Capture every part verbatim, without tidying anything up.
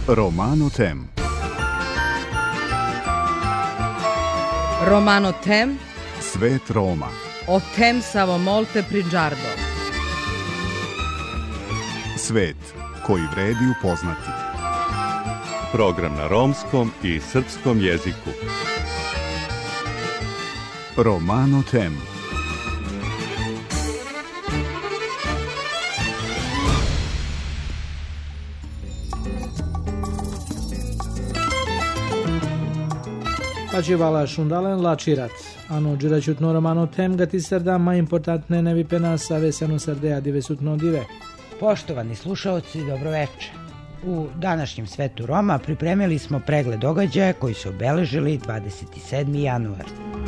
Romano Tem. Romano Tem. Svet Roma. O tem samo molte prigiardo. Svet koji vredi upoznati. Program na romskom i srpskom jeziku. Romano Tem. Pačivala šundalen lačirat. Ano džiračutno Romano Tem gati srda ma importantne nevi pena sa vesenu srdea divesutno dive. Poštovani slušaoci, dobroveče. U današnjem Svetu Roma pripremili smo pregled događaja koji su obeležili dvadeset sedmi januar.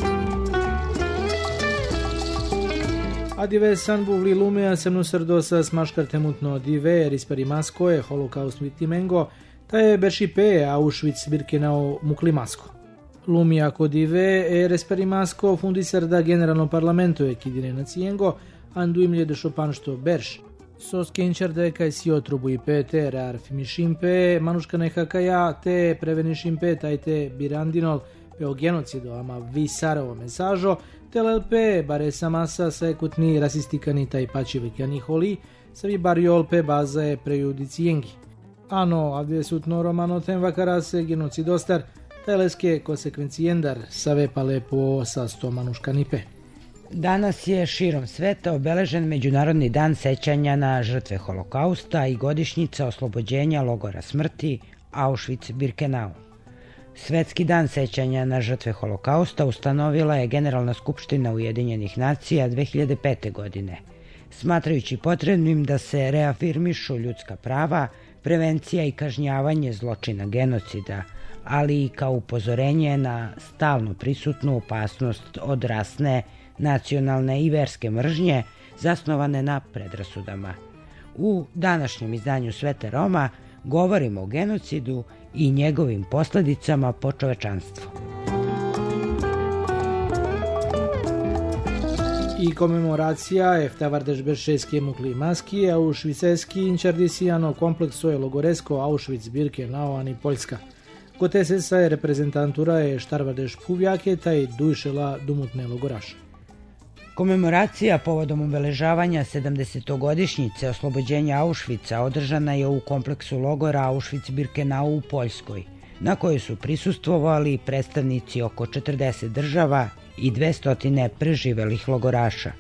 A dive san buvli lumea semnu srdosa smaškar temutno dive risperimaskoe holokaust vitimengo ta je beršipe Auschwitz Birkenau muklimasko. Lumia codive e resperimasko fundi srda generalno parlamento e kidine nacijengo anduimlje de šopanšto berš. Sos kenčerde kaj si otrubu i pete rar fimišimpe manuška nekakaja te prevenišimpe tajte birandinol peo genocido ama visarovo mesažo telelpe bare samasa sa ekutni rasistikani taj pačivekjani holi savi bariolpe bazae prejudicijengi. Ano avdjesutno Romano Tem vakarase genocidostar teleske konsekvencijendar save pale po sasto manuškanipe. Danas je širom sveta obeležen Međunarodni dan sećanja na žrtve holokausta i godišnjica oslobođenja logora smrti Auschwitz-Birkenau. Svetski dan sećanja na žrtve holokausta ustanovila je Generalna skupština Ujedinjenih nacija dve hiljade pete. godine, smatrajući potrebnim da se reafirmišu ljudska prava, prevencija i kažnjavanje zločina genocida, ali i kao upozorenje na stalno prisutnu opasnost od rasne, nacionalne i verske mržnje zasnovane na predrasudama. U današnjem izdanju Sveta Roma govorimo o genocidu i njegovim posledicama po čovečanstvo. I komemoracija eftavardeš beršeske muklimaski aušviceski inčardisijano komplekso je logoresko Auschwitz-Birkenau ani Poljska. Gotesesa je reprezentantura je štarvardeš puvjake taj dujšela dumutne logoraše. Komemoracija povodom obeležavanja sedamdesetogodišnjice oslobođenja Auschwitza održana je u kompleksu logora Auschwitz-Birkenau u Poljskoj, na kojoj su prisustvovali predstavnici oko četrdeset država i dvesta preživelih logoraša.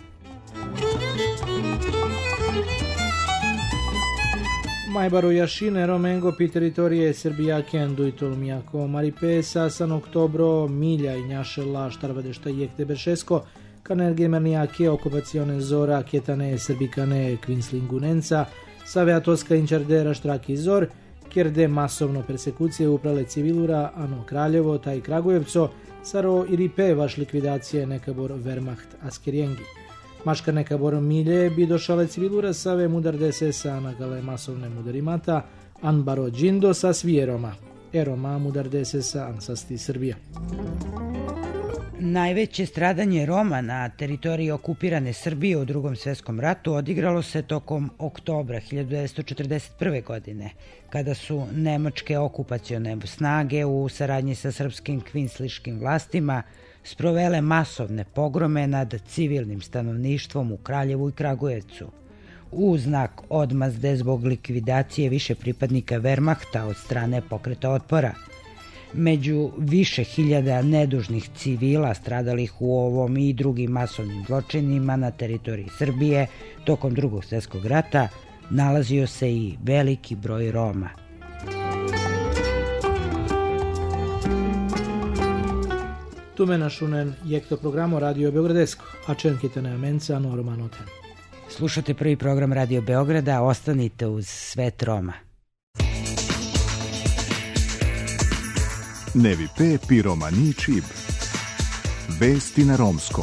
Majbaru jašine romengo pi teritorije Srbijaken dujtolmijako maripesa san oktobro milja i njašela štarvadešta jekte beršesko kanergemanijake okupacione zora kjetane srbikane kvinslingunenca saveatoska inčardera štraki zor kjerde masovno persekucije uprale civilura ano Kraljevo taj Kragujevco saro i ripe vaš likvidacije nekabor Wehrmacht askerijengi. Maška nekabor milje bi došale civilura save mudar desesa nagale masovne mudarimata anbaro džindo sa svijeroma. Eroma mudar desesa ansasti Srbija. Najveće stradanje Roma na teritoriji okupirane Srbije u Drugom svjetskom ratu odigralo se tokom oktobra hiljadu devetsto četrdeset prve. godine, kada su nemačke okupacione snage u saradnji sa srpskim kvinsliškim vlastima sprovele masovne pogrome nad civilnim stanovništvom u Kraljevu i Kragujevcu, u znak odmazde zbog likvidacije više pripadnika Wehrmachta od strane pokreta otpora. Među više hiljada nedužnih civila stradalih u ovom i drugim masovnim zločinima na teritoriji Srbije tokom Drugog svjetskog rata nalazio se i veliki broj Roma. Tume našunen jekto programo Radio Beogradesko, a čenkitane amenca no Romano Tem. Slušate prvi program Radio Beograda, ostanite uz Svet Roma. Nevi pe pi romani čib. Vesti na romskom.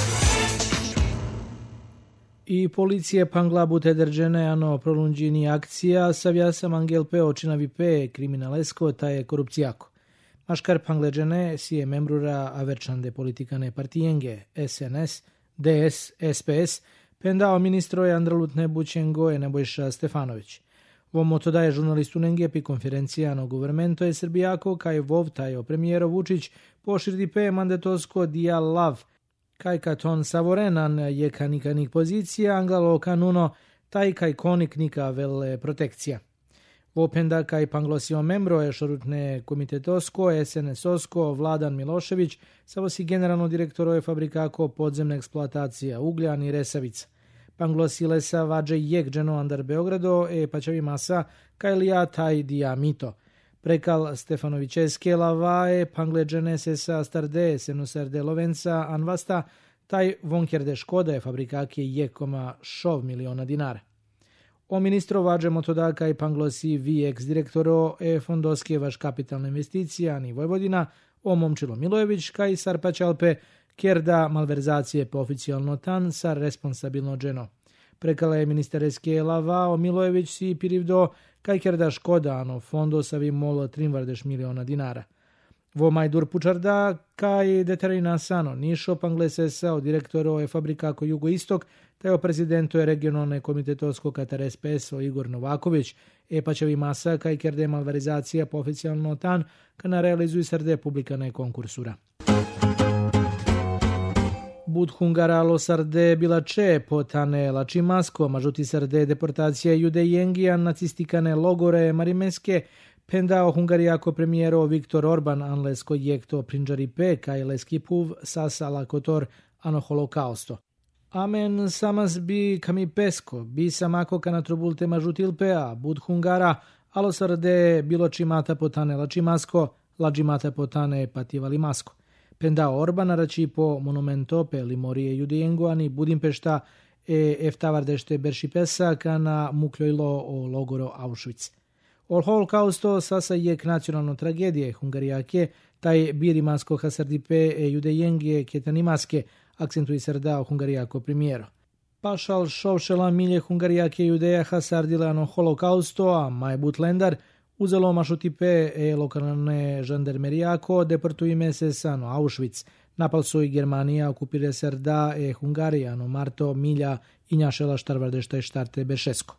I policije panglabu tedrđene ano prolunđini akcija savjasam angel pe očinavi pe kriminalesko ta je korupcijako. Maškar pangleđene si je membrura averčande politikane partijenge es en es, de es, es pe es pendao ministro je Andralut Nebućengo je Nebojša Stefanović. Vomo to daje žurnalistu Nengepi konferencija no governmento je Srbijako kaj vovtajo premijero Vučić poširdi pe mandatosko dijalav kaj katon savorenan je kanikanik pozicija angalo kanuno taj kaj konik nika vele protekcija. Vopenda kaj panglosio membro je šorutne komitetosko, es en es-osko Vladan Milošević, savosi generalno direktoro je fabrikako podzemna eksploatacija Ugljan i Resavica. Panglosi lesa vađe jek dženo andar Beogrado e pačavi masa kaj lija taj diamito. Prekal Stefanovićeske lavae pangleđene se sa starde senusarde Lovenca anvasta taj vonkerde Škoda je fabrikake jek koma šov miliona dinara. O ministro vađe motodaka i panglosi vi ex-direktoro e fondoske vaš kapitalna investicija ni Vojvodina o Momčilo Milojević kaj Sarpačalpe kerda malverzacije po oficijalno tan sa responsabilno dženo. Prekala je ministereske lava o Milojević si pirivdo kaj kerda Škoda ano fondo sa vi molo trimvardeš miliona dinara. Vo majdur pučarda kaj deterina sano nišo panglese sa o direktoro je fabrikako Jugoistok taj o prezidentu je regionalne komitetosko Katar es pe es o Igor Novaković e pačevi masa kaj kerde malverizacija po oficijalno tan kana realizuju srde publikane konkursura. Bud Hungara lo sarde bilače potane lačimasko, mažuti sarde deportacija jude jengija nacistikane logore marimeske, pendao hungarijako premijero Viktor Orban anlesko jekto prinđari pe kaj leski puv sasa lakotor ano holokausto. Amen samas bi kami pesko, bi samako kana trubulte mažutilpea, bud Hungara, alo sarde biločimata potane lačimasko, lađimata potane pativali masko. Pendao Orban arači po monumento pe limorije judejengoani Budimpešta e eftavardešte beršipesa kana mukljojlo o logoro Auschwitz. O holokausto sasa jek nacionalno tragedije Hungarijake, taj birimasko hasardipe e judejengije ketanimaske, akcentuje srda o Hungarijako primjero. Pašal šovšela milje Hungarijake judeja hasardilano holokausto, a majbut lendar, uzelo mašutipe e lokalne žandarmerijako deportujime se sano Auschwitz. Napal su i Germanija okupire srda e Hungarijano marto milja i njašela štarvardešta i štarte bešesko.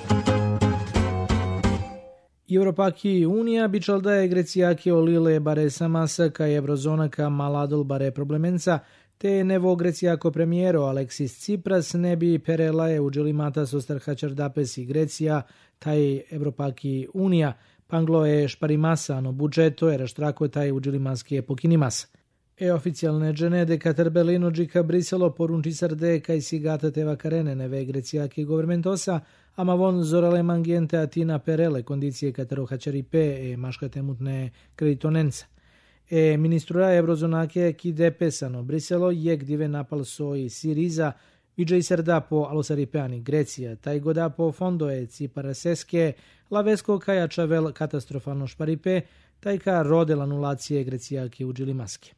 Europaki Unija bičal da je Grecijake olile bare samasa ka Eurozonaka maladol bare problemenca, te nevo Grecijako premijero Aleksis Tsipras ne bi perela je uđeli mata sostar hačardapes i Grecija, taj Europaki Unija, panglo je šparimasa, no budžeto je raštrako taj uđeli maske pokinimasa. E oficijalne džene de Katar Berlino džika Briselo porunči srde kaj si gata teva karene neve Grecijake governmentosa, ama von zorale mangiente atina perele kondicije Kataro hačaripe e maškate mutne kreditonenca. E ministrura Eurozonake ki depesano Briselo jek dive napal soi Siriza viđe i srda po alosaripeani Grecija, taj goda po fondo je Ciparaseske, lavesko kaja čavel katastrofalno šparipe, taj ka rodel anulacije Grecijake uđili maske.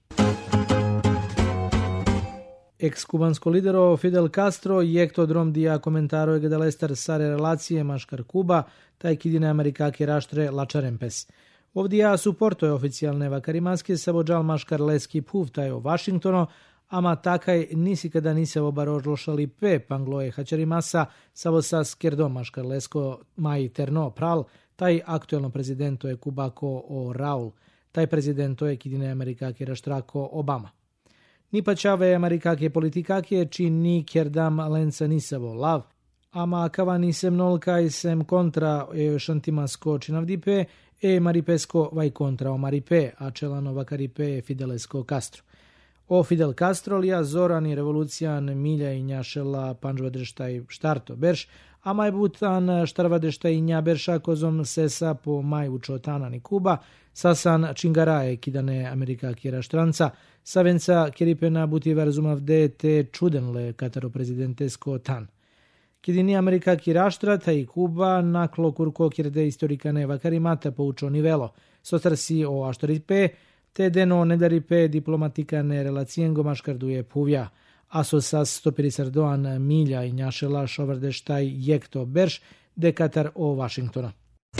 Ex-kubansko lidero Fidel Castro jekto drom dija komentaro je gadalestar sare relacije maškar Kuba, taj kidine Amerikake raštre lačarempes. Ovdje ja suporto je oficijalne vakarimaske savođal maškar leski puv taj o Vašingtono, ama takaj nisi kada nise obarožlošali pe pangloje hačarimasa savo sa skerdom maškar lesko maji terno pral, taj aktuelno prezidento je Kubako o Raul, taj prezidento je kidine Amerikake raštrako Obama. Ni pačave Amerikake politikake či ni kerdam lenca nisavo lav, ama kava nisem nolka i sem kontra e šantimasko činavdipe e maripesko vaj kontra o maripe, a čelano vakaripe je Fidelesko Castro. O Fidel Castro lija zorani revolucijan milja i njašela panžvadeštaj štarto berš, a maj butan štarvadeštaj nja berša kozom sesa po maj učotana ni Kuba, sasan čingaraje kidane Amerika kjera štranca, savenca keripena buti verzumavde te čudenle Kataro prezidentesko tan. Kidini Amerika kiraštra taj Kuba naklo kurko kirde istorikane vakarimata poučo nivelo, sotarsi o aštoripe, te deno nedaripe diplomatikane relacijengo maškarduje puvja, a so sas stopiri sardoan milja i njašela šovardeštaj jekto berš de Katar o Vašingtona.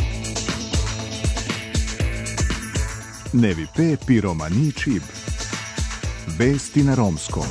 Nevi pe piromani čib. Vesti na romskom.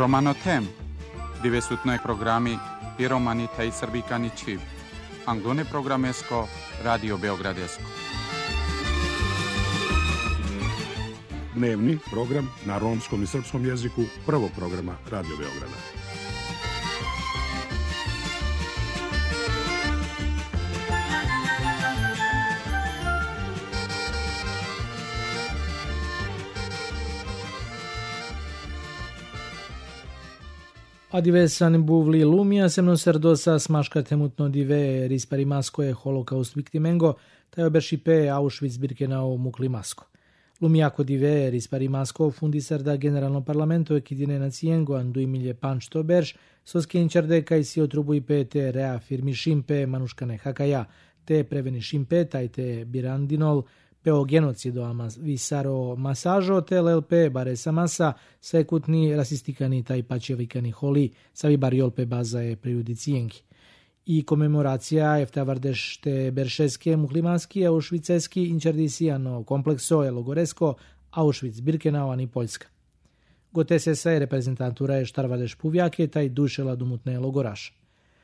Romano tem, dive sunt noi programi i romanita i srbikani čib. Anglone programesko, Radio Beogradesko. Dnevni program na romskom i srpskom jeziku prvog programa Radio Beograda. Adivesan buvli lumia semno serdosa smaška temutno dive risparimasko je holokaust viktimengo, taj oberšipe Auschwitz-Birkenau muklimasko. Lumiako dive risparimasko fundisar da generalno parlamento ekidine naciengo andui milje pančto berš, soskenčarde kaj si otrubui pe te reafirmi šimpe manuškane hakaja, te preveni šimpe taj te birandinol, peo genocido amas visaro masažo te lelpe baresa masa sekutni rasistikani taj pačevikani holi savi bariolpe baza je prejudicijenki. I komemoracija eftavardeš te beršeske muklimanski aušviceski inčardisijano komplekso je logoresko Auschwitz-Birkenau ani Poljska. Gotese se reprezentantura je štarvadeš puvjake taj dušela dumutne logoraša.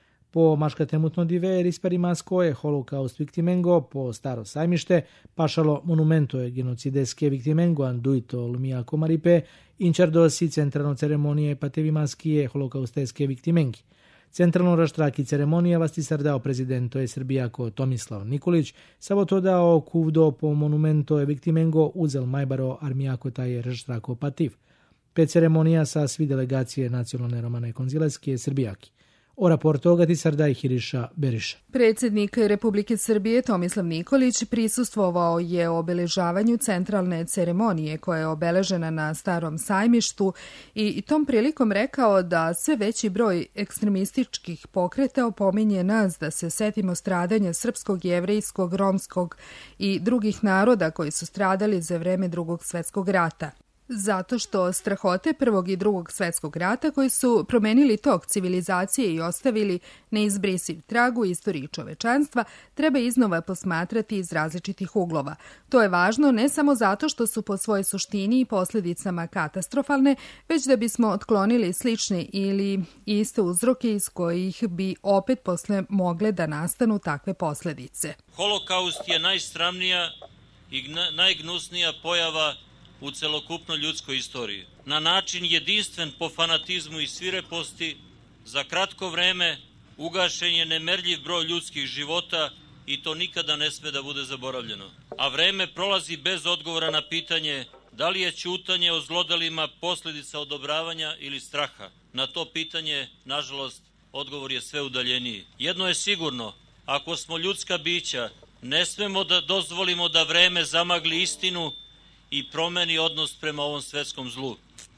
Po maška temutno dive risparimasko je holokaust viktimengo po staro sajmište pašalo monumento je genocideske viktimengo anduito lumijako maripe inčardosi centralno ceremonije patevimaski je holokausteske viktimengi. Centralno raštraki ceremonije vasti sardao prezidento je Srbijako Tomislav Nikolić, savo to dao kuvdo po monumento je viktimengo uzel majbaro armijako taj je raštrako pativ. Pet ceremonija sa svi delegacije nacionalne romane konzileske Srbijaki. O raportu ogati sardaj Hiriša Beriša. Predsjednik Republike Srbije Tomislav Nikolić prisustvovao je obeležavanju centralne ceremonije koja je obeležena na Starom sajmištu i tom prilikom rekao da sve veći broj ekstremističkih pokreta opominje nas da se setimo stradanja srpskog, jevrejskog, romskog i drugih naroda koji su stradali za vreme Drugog svjetskog rata. Zato što strahote Prvog i Drugog svjetskog rata koji su promenili tok civilizacije i ostavili neizbrisiv trag u istoriji čovečanstva treba iznova posmatrati iz različitih uglova. To je važno ne samo zato što su po svojoj suštini i posljedicama katastrofalne, već da bismo otklonili slične ili iste uzroke iz kojih bi opet posle mogle da nastanu takve posljedice. Holokaust je najsramnija i najgnusnija pojava u celokupnoj ljudskoj istoriji. Na način jedinstven po fanatizmu i svireposti, za kratko vreme ugašen je nemerljiv broj ljudskih života i to nikada ne sme da bude zaboravljeno. A vreme prolazi bez odgovora na pitanje da li je ćutanje o zlodelima posljedica odobravanja ili straha. Na to pitanje, nažalost, odgovor je sve udaljeniji. Jedno je sigurno, ako smo ljudska bića, ne smemo da dozvolimo da vreme zamagli istinu i promeni odnos prema ovom svetskom zlu.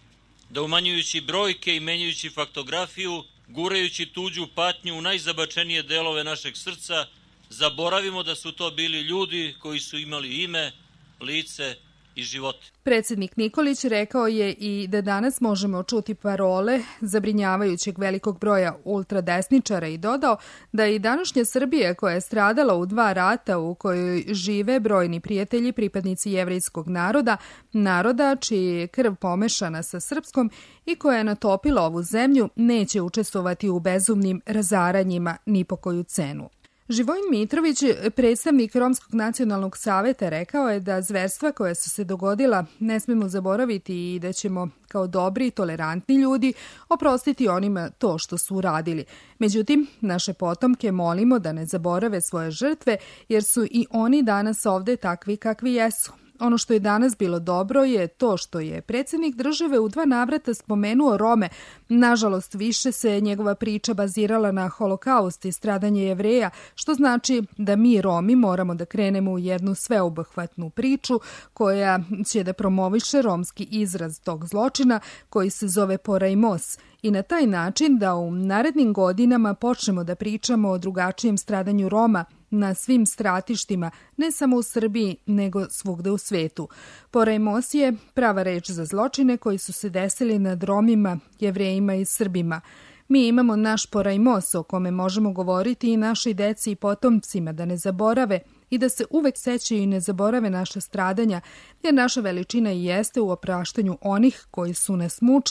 Da umanjujući brojke i menjajući faktografiju, gurajući tuđu patnju u najzabačenije delove našeg srca, zaboravimo da su to bili ljudi koji su imali ime, lice i živote. Predsjednik Nikolić rekao je i da danas možemo čuti parole zabrinjavajućeg velikog broja ultradesničara i dodao da i današnja Srbija koja je stradala u dva rata u kojoj žive brojni prijatelji pripadnici jevrejskog naroda, naroda čiji je krv pomešana sa srpskom i koja je natopila ovu zemlju, neće učestvovati u bezumnim razaranjima ni po koju cenu. Živojin Mitrović, predstavnik Romskog nacionalnog saveta, rekao je da zverstva koja su se dogodila ne smemo zaboraviti i da ćemo kao dobri i tolerantni ljudi oprostiti onima to što su uradili. Međutim, naše potomke molimo da ne zaborave svoje žrtve jer su i oni danas ovde takvi kakvi jesu. Ono što je danas bilo dobro je to što je predsjednik države u dva navrata spomenuo Rome. Nažalost, više se njegova priča bazirala na holokaust i stradanje Jevreja, što znači da mi Romi moramo da krenemo u jednu sveobuhvatnu priču koja će da promoviše romski izraz tog zločina koji se zove porajmos i na taj način da u narednim godinama počnemo da pričamo o drugačijem stradanju Roma na svim stratištima, ne samo u Srbiji, nego svugde u svetu. Porajmos je prava reč za zločine koji su se desili nad Romima, Jevrejima i Srbima. Mi imamo naš porajmos o kome možemo govoriti i našoj deci i potomcima da ne zaborave i da se uvek sećaju i ne zaborave naša stradanja, jer naša veličina i jeste u opraštanju onih koji su nas mučili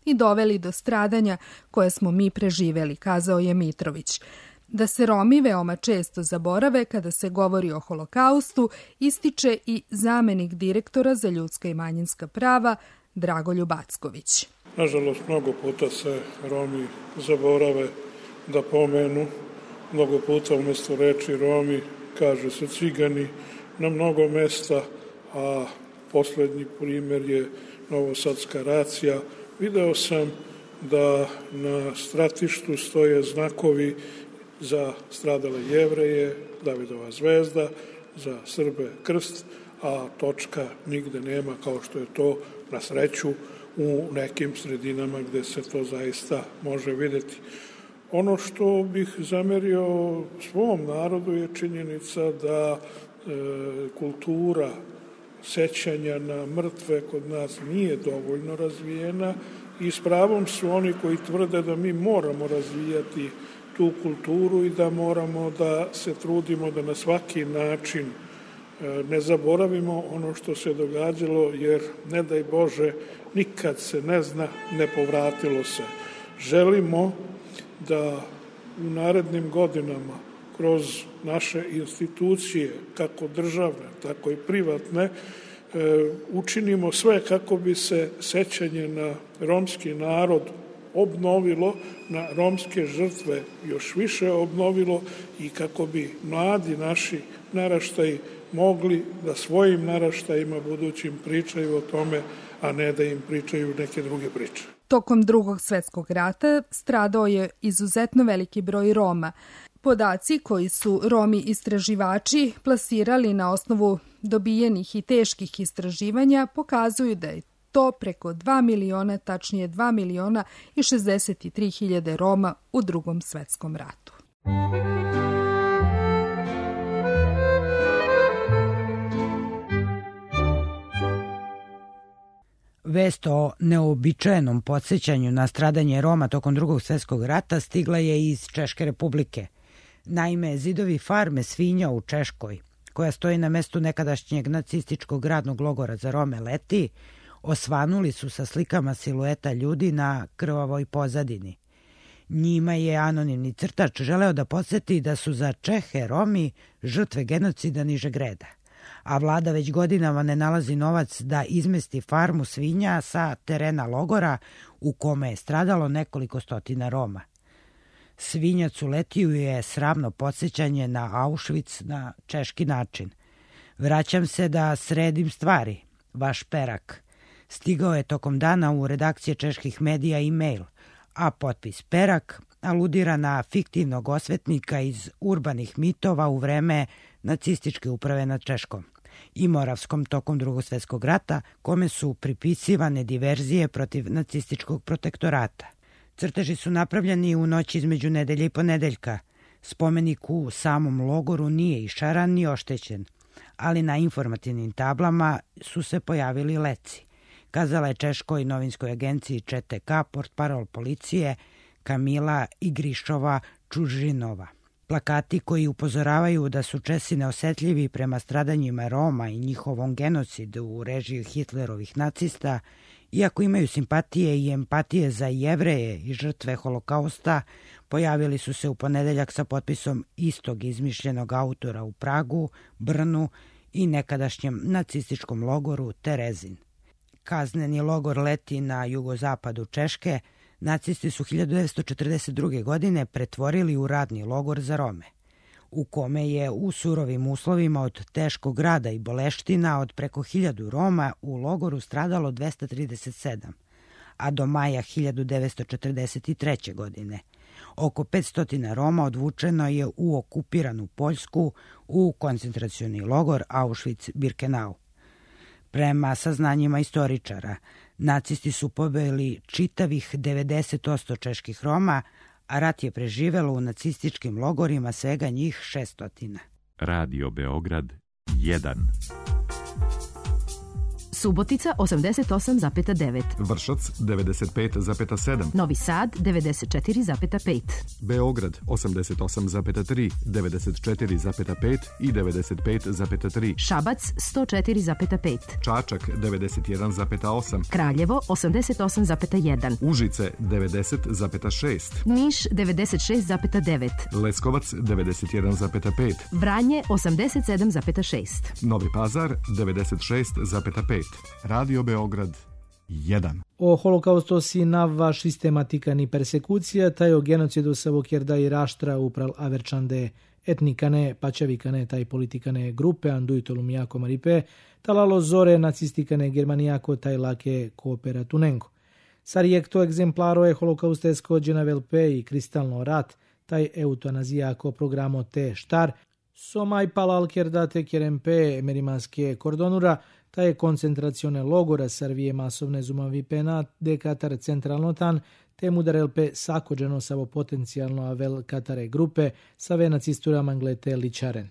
i doveli do stradanja koje smo mi preživeli, kazao je Mitrović. Da se Romi veoma često zaborave kada se govori o holokaustu, ističe i zamenik direktora za ljudska i manjinska prava Dragoljub Acković. Nažalost, mnogo puta se Romi zaborave da pomenu, mnogo puta umjesto reči Romi kaže se Cigani na mnogo mesta, a poslednji primjer je novosadska racija. Video sam da na stratištu stoje znakovi za stradale Jevreje, Davidova zvezda, za Srbe krst, a točka nigde nema, kao što je to na sreću u nekim sredinama gde se to zaista može videti. Ono što bih zamerio svom narodu je činjenica da e, kultura sećanja na mrtve kod nas nije dovoljno razvijena i s pravom su oni koji tvrde da mi moramo razvijati tu kulturu i da moramo da se trudimo da na svaki način ne zaboravimo ono što se događalo, jer ne daj Bože, nikad se ne zna, ne povratilo se. Želimo da u narednim godinama kroz naše institucije, kako državne, tako i privatne, učinimo sve kako bi se sećanje na romski narod obnovilo, na romske žrtve još više obnovilo i kako bi mladi naši naraštaji mogli da svojim naraštajima budućim pričaju o tome, a ne da im pričaju neke druge priče. Tokom Drugog svjetskog rata stradao je izuzetno veliki broj Roma. Podaci koji su Romi istraživači plasirali na osnovu dobijenih i teških istraživanja pokazuju da je to preko dva miliona, tačnije dva miliona i šezdeset tri hiljade Roma u Drugom svjetskom ratu. Vest o neobičajenom podsjećanju na stradanje Roma tokom Drugog svjetskog rata stigla je iz Češke republike. Naime, zidovi farme svinja u Češkoj, koja stoji na mestu nekadašnjeg nacističkog radnog logora za Rome Leti, osvanuli su sa slikama silueta ljudi na krvavoj pozadini. Njima je anonimni crtač želeo da podsjeti da su za Čehe Romi žrtve genocida nižeg reda, a vlada već godinama ne nalazi novac da izmesti farmu svinja sa terena logora u kome je stradalo nekoliko stotina Roma. Svinjac u Letiju je sramno podsjećanje na Auschwitz na češki način. Vraćam se da sredim stvari, vaš Perak. Stigao je tokom dana u redakcije čeških medija e-mail, a potpis Perak aludira na fiktivnog osvetnika iz urbanih mitova u vreme nacističke uprave nad Češkom i Moravskom tokom Drugog svjetskog rata, kome su pripisivane diverzije protiv nacističkog protektorata. Crteži su napravljeni u noći između nedelje i ponedeljka. Spomenik u samom logoru nije išaran ni oštećen, ali na informativnim tablama su se pojavili leci, kazala je češkoj novinskoj agenciji Č T K portparol policije Kamila Igrišova Čužinova. Plakati koji upozoravaju da su Česi neosetljivi prema stradanjima Roma i njihovom genocidu u režiji Hitlerovih nacista, iako imaju simpatije i empatije za Jevreje i žrtve holokausta, pojavili su se u ponedeljak sa potpisom istog izmišljenog autora u Pragu, Brnu i nekadašnjem nacističkom logoru Terezin. Kazneni logor Leti na jugozapadu Češke nacisti su hiljadu devetsto četrdeset druge. godine pretvorili u radni logor za Rome, u kome je u surovim uslovima od teškog rada i boleština od preko hiljadu Roma u logoru stradalo dvesta trideset sedam, a do maja hiljadu devetsto četrdeset treće. godine oko petsto Roma odvučeno je u okupiranu Poljsku u koncentracioni logor Auschwitz-Birkenau. Prema saznanjima istoričara, nacisti su pobili čitavih devedeset posto čeških Roma, a rat je preživelo u nacističkim logorima svega njih šesto. Radio Beograd jedan. Subotica osamdeset osam zarez devet, Vršac devedeset pet zarez sedam, Novi Sad devedeset četiri zarez pet, Beograd osamdeset osam zarez tri, devedeset četiri zarez pet i devedeset pet zarez tri, Šabac sto četiri zarez pet, Čačak devedeset jedan zarez osam, Kraljevo osamdeset osam zarez jedan, Užice devedeset zarez šest, Niš devedeset šest zarez devet, Leskovac devedeset jedan zarez pet, Vranje osamdeset sedam zarez šest, Novi Pazar devedeset šest zarez pet, Radio Beograd jedan. O holokausto si navva sistematika ni persekucija, taj o genocidu savokjerda i raštra upral averčande etnikane, pačavikane, taj politikane grupe, andujtolum jako maripe, talalo zore nacistikane germanijako, taj lake kooperatunengo. Sarjekto egzemplaro je holokaustesko dženavelpe i kristalno rat, taj eutanazijako programo te štar, somaj palal kjerdate kjerempe merimanske kordonura, taj koncentracione logora sarvije masovne zumavi penat de Katar centralnotan, te mudarelpe sakođeno savo potencijalno avel Katare grupe save nacistura manglete ličaren.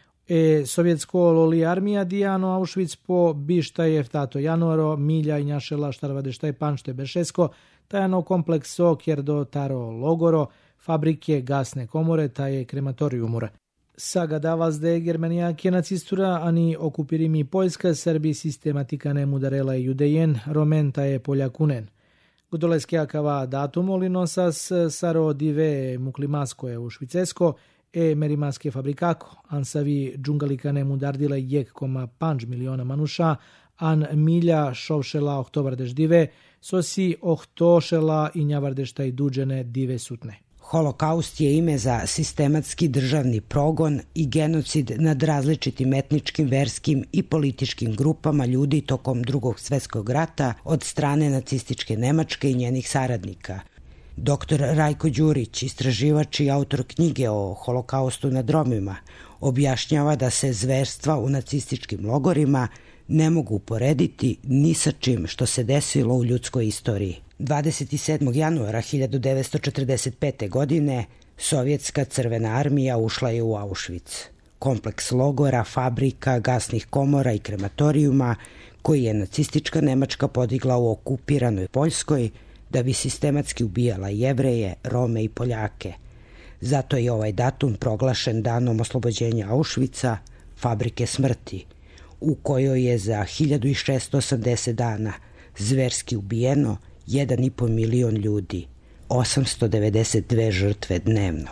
E sovjetsko loli armija dijano Auschwitz po bištaj eftato januaro milja i njašela štarvadeštaj panšte bešesko, tajano komplekso kjerdo taro logoro, fabrike, gasne komore, taje krematoriumura. Saga davas de germanijake nacistura, ani okupirimi Poljska, Srbi sistematikane mudarela i judejen, romenta je poljakunen. Godoleske akava datumoli nosas saro dive muklimasko je u švicesko, e merimaske fabrikako, ansavi džungalikane mudardile jek koma panč miliona manuša, an milja šovšela ohtobardeš dive, sosi ohtošela i njavardeštaj duđene dive sutne. Holokaust je ime za sistematski državni progon i genocid nad različitim etničkim, verskim i političkim grupama ljudi tokom Drugog svjetskog rata od strane nacističke Nemačke i njenih saradnika. Doktor Rajko Đurić, istraživač i autor knjige o holokaustu nad Romima, objašnjava da se zverstva u nacističkim logorima ne mogu uporediti ni sa čim što se desilo u ljudskoj istoriji. dvadeset sedmog januara hiljadu devetsto četrdeset pete. godine Sovjetska crvena armija ušla je u Auschwitz, kompleks logora, fabrika, gasnih komora i krematorijuma koji je nacistička Nemačka podigla u okupiranoj Poljskoj da bi sistematski ubijala Jevreje, Rome i Poljake. Zato je ovaj datum proglašen danom oslobođenja Auschwitza, fabrike smrti, u kojoj je za hiljadu šeststo osamdeset dana zverski ubijeno jedan i po milion ljudi, osamsto devedeset dve žrtve dnevno.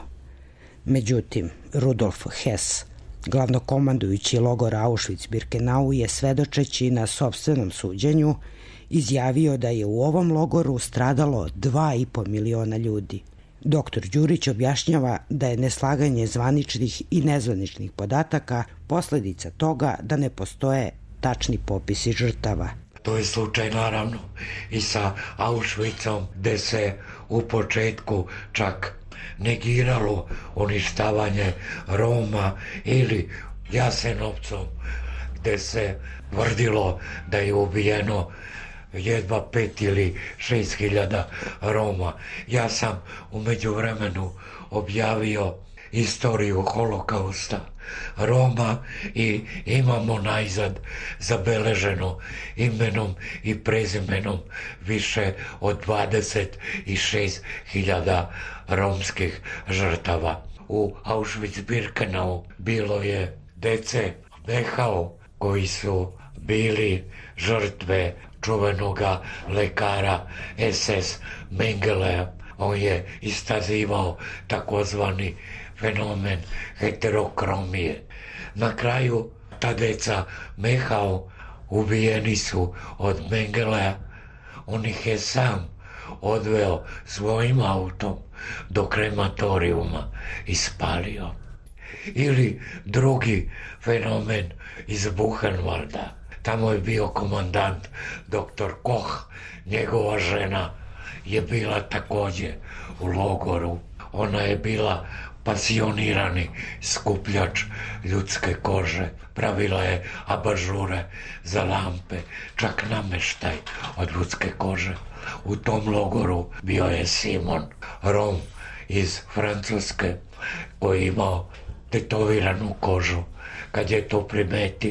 Međutim, Rudolf Hess, glavnokomandujući logora Auschwitz-Birkenau, je svedočeći na sopstvenom suđenju izjavio da je u ovom logoru stradalo dva i po miliona ljudi. Doktor Đurić objašnjava da je neslaganje zvaničnih i nezvaničnih podataka posljedica toga da ne postoje tačni popisi žrtava. To je slučaj naravno i sa Auschwitzom, gde se u početku čak negiralo uništavanje Roma, ili Jasenovcom, gde se tvrdilo da je ubijeno jedva pet ili šest hiljada Roma. Ja sam u međuvremenu objavio istoriju holokausta Roma i imamo najzad zabeleženo imenom i prezimenom više od dvadeset šest hiljada romskih žrtava. U Auschwitz-Birkenau bilo je dece Dehau koji su bili žrtve čuvenoga lekara es es Mengelea. On je istazivao takozvani fenomen heterokromije. Na kraju ta deca Mehao ubijeni su od Mengelea. On ih je sam odveo svojim autom do krematorijuma i spalio. Ili drugi fenomen iz Buchenwalda. Tamo je bio komandant doktor Koch. Njegova žena je bila također u logoru. Ona je bila pasionirani skupljač ljudske kože. Pravila je abažure za lampe, čak nameštaj od ljudske kože. U tom logoru bio je Simon, Rom iz Francuske, koji je imao tetoviranu kožu. Kad je to primetio,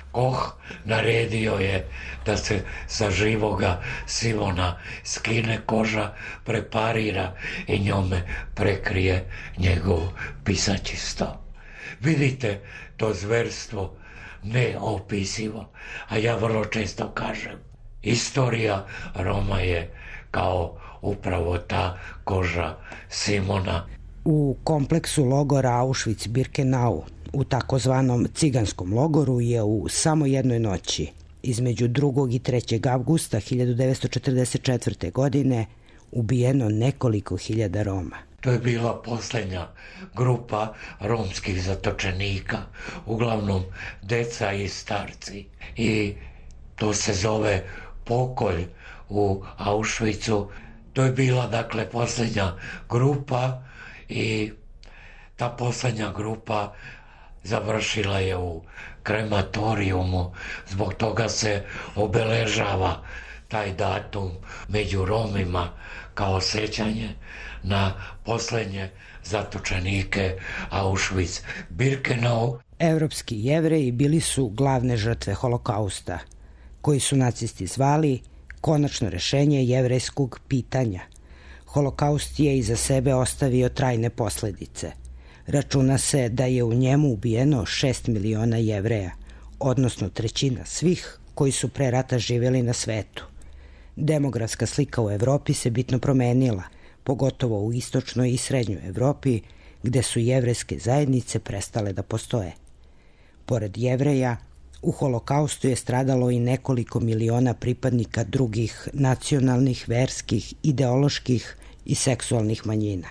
Koh naredio je da se sa živoga Simona skine koža, preparira i njome prekrije njegov pisaći sto. Vidite to zverstvo neopisivo, a ja vrlo često kažem, istorija Roma je kao upravo ta koža Simona. U kompleksu logora Auschwitz-Birkenau, u takozvanom ciganskom logoru, je u samo jednoj noći, između drugog i trećeg avgusta hiljadu devetsto četrdeset četvrte. godine, ubijeno nekoliko hiljada Roma. To je bila posljednja grupa romskih zatočenika, uglavnom deca i starci. I to se zove pokolj u Auschwitzu. To je bila, dakle, posljednja grupa i ta posljednja grupa završila je u krematorijumu. Zbog toga se obeležava taj datum među Romima kao sećanje na posljednje zatočenike Auschwitz-Birkenau. Evropski Jevreji bili su glavne žrtve holokausta, koji su nacisti zvali konačno rešenje jevrejskog pitanja. Holokaust je iza sebe ostavio trajne posledice. Računa se da je u njemu ubijeno šest miliona Jevreja, odnosno trećina svih koji su pre rata živjeli na svetu. Demografska slika u Evropi se bitno promenila, pogotovo u istočnoj i srednjoj Evropi, gde su jevrejske zajednice prestale da postoje. Pored Jevreja, u holokaustu je stradalo i nekoliko miliona pripadnika drugih nacionalnih, verskih, ideoloških i seksualnih manjina.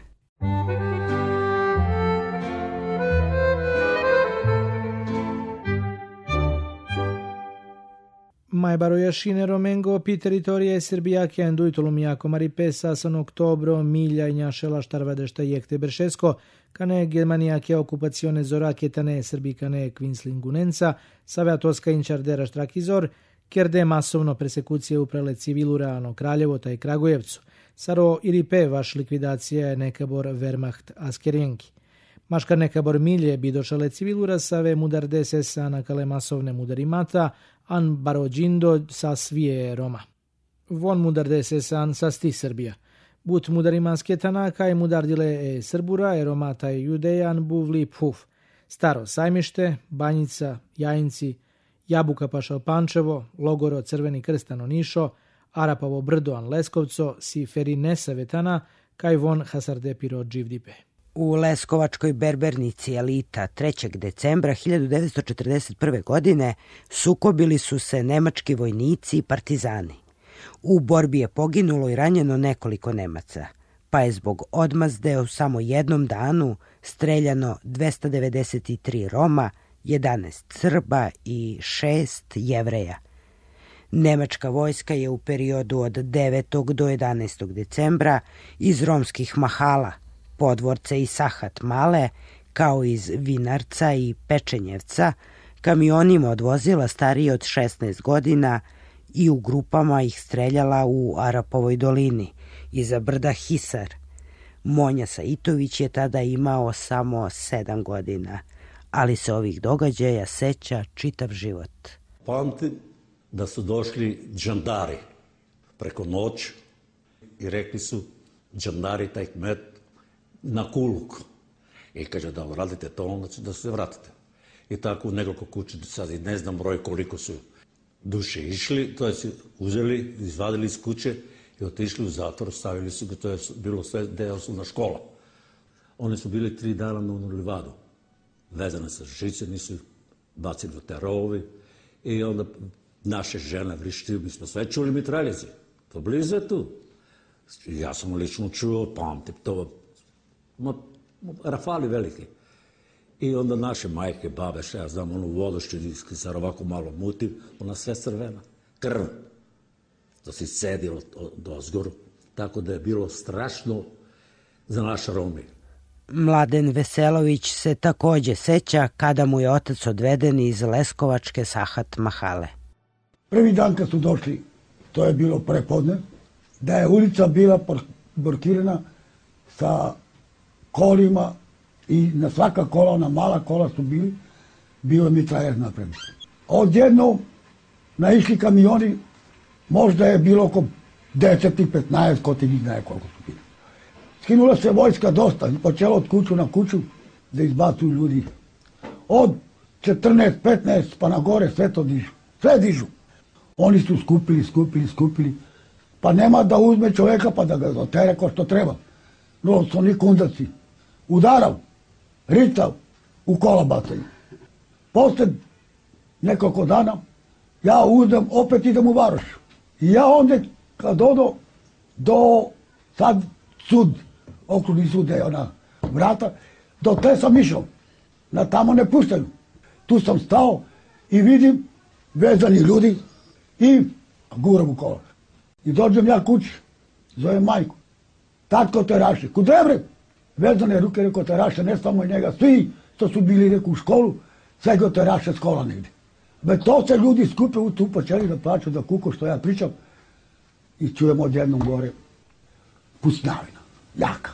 Mai Jašine Romengo pi teritorije Srbija che hanno dovuto lumiaco maripesa sono ottobro miglia ignascela starvadešta jekte Beršesko, kane Germania che occupazione zoraketane srbikane Kvinslingunenca, Saveatoska inčardera Štrakizor, kjerde masovno persekucije uprale civilura no Kraljevo taj Kragujevcu, saro iripe vaš likvidacija nekabor Wehrmacht Askerjenki. Maškar nekabor milje bi došale civilura save mudar desesa na kale masovne mudarimata, an barođindo sa svije Roma. Von mudar desesan sa sti Srbija. But mudarimanske tanaka i mudardile e Srbura e Romata i Judejan buvli puf. Staro sajmište, Banjica, Jajinci, Jabuka Pašal Pančevo, Logoro Crveni Krstano Nišo, Arapavo Brdo an Leskovco, si Ferinesa Vetana, kaj von Hasardepiro Dživdipe. U Leskovačkoj berbernici elita trećeg decembra hiljadu devetsto četrdeset prve. godine sukobili su se nemački vojnici i partizani. U borbi je poginulo i ranjeno nekoliko Nemaca, pa je zbog odmazde u samo jednom danu streljano dvesta devedeset tri Roma, jedanaest Srba i šest Jevreja. Nemačka vojska je u periodu od devetog do jedanaestog decembra iz romskih mahala, Podvorce i Sahat Male, kao iz Vinarca i Pečenjevca, kamionima odvozila starije od šesnaest godina i u grupama ih streljala u Arapovoj dolini, iza brda Hisar. Monja Saitović je tada imao samo sedam godina, ali se ovih događaja seća čitav život. Pamtim da su došli džandari preko noć i rekli su džandari taj kmet na kuluk. I kaže da uradite to, onda će da se vratite. I tako u nekoliko kuće, sad ne znam broj koliko su duše išli, to je si uzeli, izvadili iz kuće i otišli u zatvor, stavili su ga, to je bilo sve deoslovna škola. Oni su bili tri dana na Livadu, vezane sa žice, nisu bacili do te rovovi i onda naše žene vrišti, mi smo sve čuli mitraljezi, to blizu je tu. Ja sam lično čuo, pamtim to, rafali veliki. I onda naše majke, babe, šta ja znam, onu vodošću, se ovako malo muti, ona sve crvena, krv. To si cedilo do ozgoru. Tako da je bilo strašno za naše Romi. Mladen Veselović se takođe seća kada mu je otac odveden iz Leskovačke Sahat Mahale. Prvi dan kad su došli, to je bilo prepodne, da je ulica bila borkirana sa kolima i na svaka kola, ona mala kola su bili, bilo mitrajer napravljeno. Odjednom naišli kamioni, možda je bilo oko deset i petnaest, ko ti njih ne koliko su bili. Skinula se vojska dosta, počelo od kuću na kuću da izbacuju ljudi. Od četrnaest, petnaest pa na gore sve to dižu. Sve dižu. Oni su skupili, skupili, skupili. Pa nema da uzme čoveka pa da ga zotere ko što treba. No, su oni kundaci. Udarav, ritav, u kola bacaju. Posle nekoliko dana ja uzem, opet idem u Varoš. I ja onda kad odo do sad sud, okrugni sud je ona vrata, do te sam išao. Na tamo ne puštaju. Tu sam stao i vidim vezani ljudi i guram u kola. I dođem ja kući, zovem majku. Tatko Teraše, kud bre? Vezane ruke, reko Teraše, ne samo njega, svi što su bili reku u školu, sve go Teraše s kola negdje. Be to se ljudi skupe u tu počeli da plaću, da kuku što ja pričam i čujem odjednom gore pusnjavina, jaka.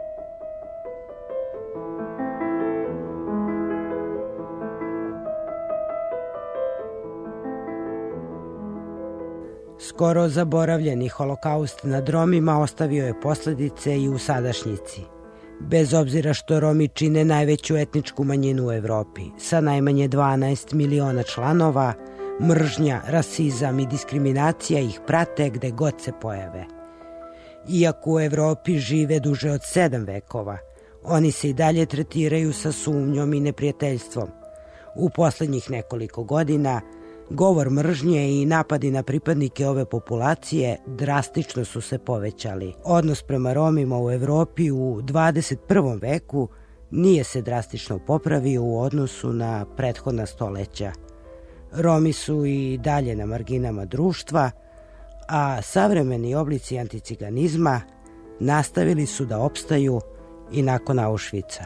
Skoro zaboravljeni holokaust nad Romima ostavio je posljedice i u sadašnjici. Bez obzira što Romi čine najveću etničku manjinu u Evropi, sa najmanje dvanaest miliona članova, mržnja, rasizam i diskriminacija ih prate gde god se pojave. Iako u Evropi žive duže od sedam vekova, oni se i dalje tretiraju sa sumnjom i neprijateljstvom. U poslednjih nekoliko godina govor mržnje i napadi na pripadnike ove populacije drastično su se povećali. Odnos prema Romima u Evropi u dvadeset prvom veku nije se drastično popravio u odnosu na prethodna stoleća. Romi su i dalje na marginama društva, a savremeni oblici anticiganizma nastavili su da opstaju i nakon Auschwitza.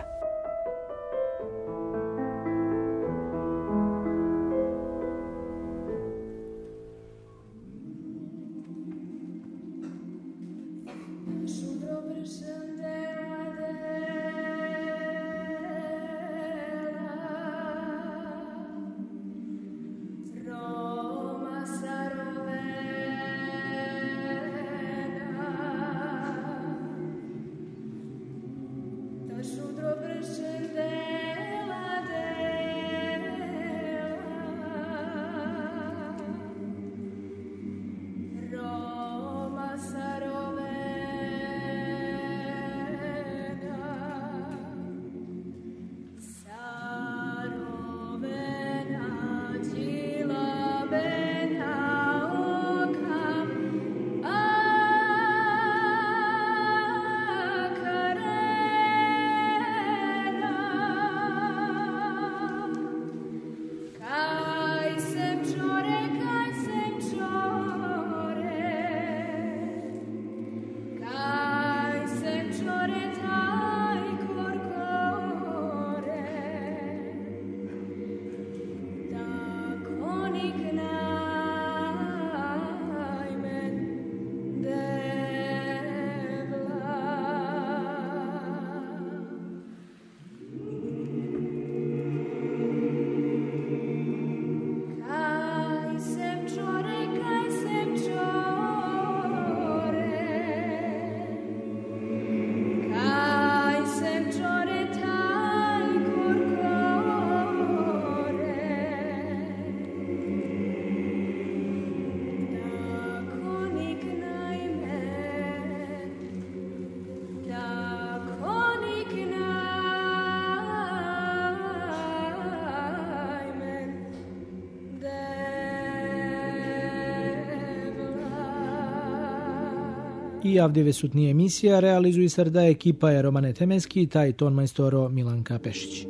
I avdje sutnije emisija realizuju srda ekipa je Romane Temeski, taj ton majstoro Milanka Pešić.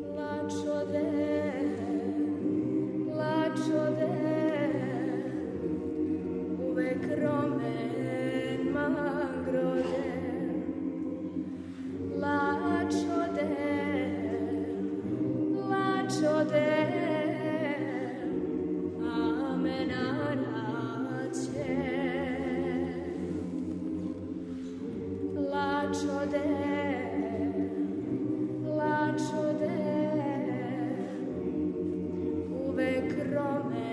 Uvek rome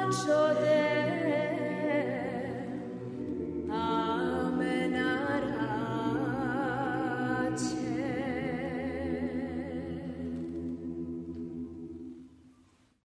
čovjek